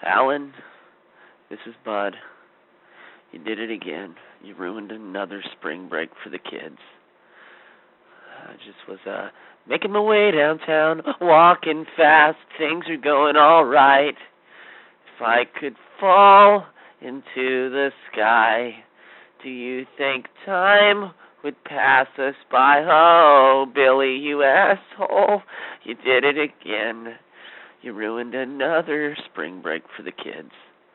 Alan, this is Bud. You did it again. You ruined another spring break for the kids. I just was making my way downtown, walking fast. Things are going all right. If I could fall into the sky, do you think time would pass us by? Oh, Billy, you asshole. You did it again. You ruined another spring break for the kids.